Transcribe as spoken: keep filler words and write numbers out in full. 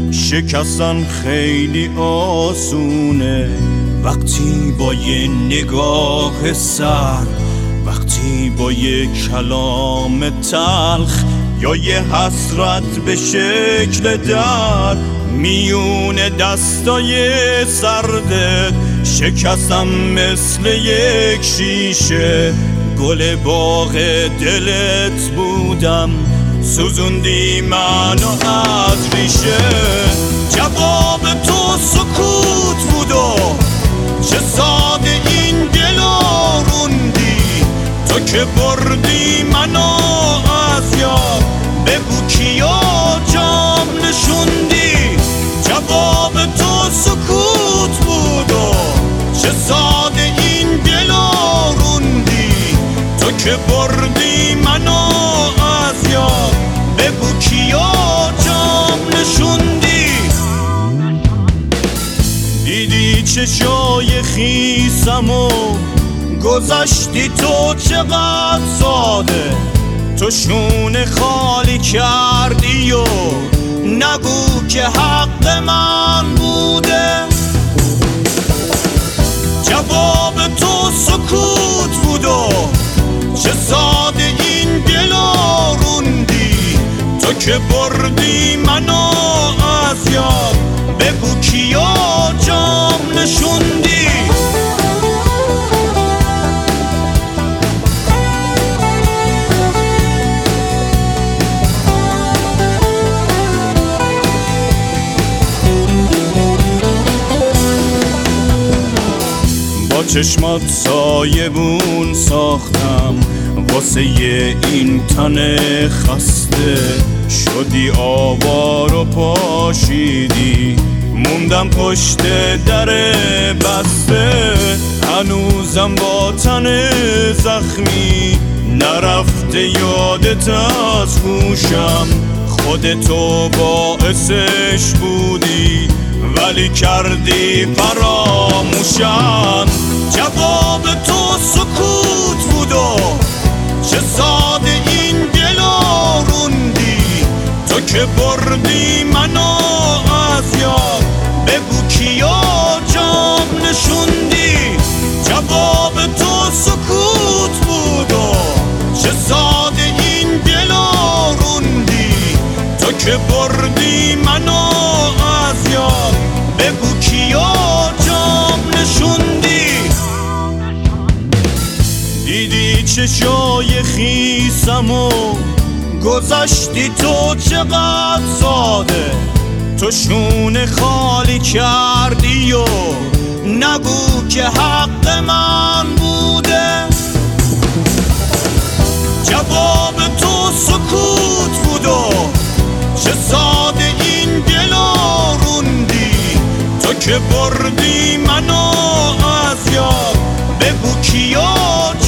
شکستن خیلی آسونه وقتی با یه نگاه سر، وقتی با یه کلام تلخ یا یه حسرت به شکل در میون دستای سردت شکستم مثل یک شیشه. گل باغ دلت بودم سوزوندی منو از ریشه. جواب تو سکوت بود و چه ساده این دلو روندی. تو که بردی منو از یاد بگو کیا جام نشوندی. جواب تو سکوت بود و چه ساده این دلو روندی. تو که بردی منو از یاد بگو کیا جام نشوندی. دیدی چشای خیسم و گذشتی تو چقدر ساده. تو شونه خالی کردی و نگو که حق من بوده. جواب تو سکوت بود و چه ساده این دلو روندی. تو که بردی منو از یاد بگو کیا جام نشوندی. با چشمات سایبون ساختم واسه این تن خسته. شدی آوار و پاشیدی موندم پشت در بسته. هنوزم با تن زخمی نرفته یادت از هوشم. خودتو باعثش بودی ولی کردی فراموشم. جواب تو سکوت بود و چه ساده این دلو روندی. تو که بردی منو از یاد بگو کیا جام نشوندی. جواب تو سکوت بود و چه ساده این دلو روندی. تو که بردی منو از یاد بگو کیا جام نشوندی. دیدی چشای خیسم و گذشتی تو چقدر ساده. تو شونه خالی کردی و نگو که حق من بوده. جواب تو سکوت بود و چه ساده این دلو روندی. تو که بردی منو از یاد بگو کیا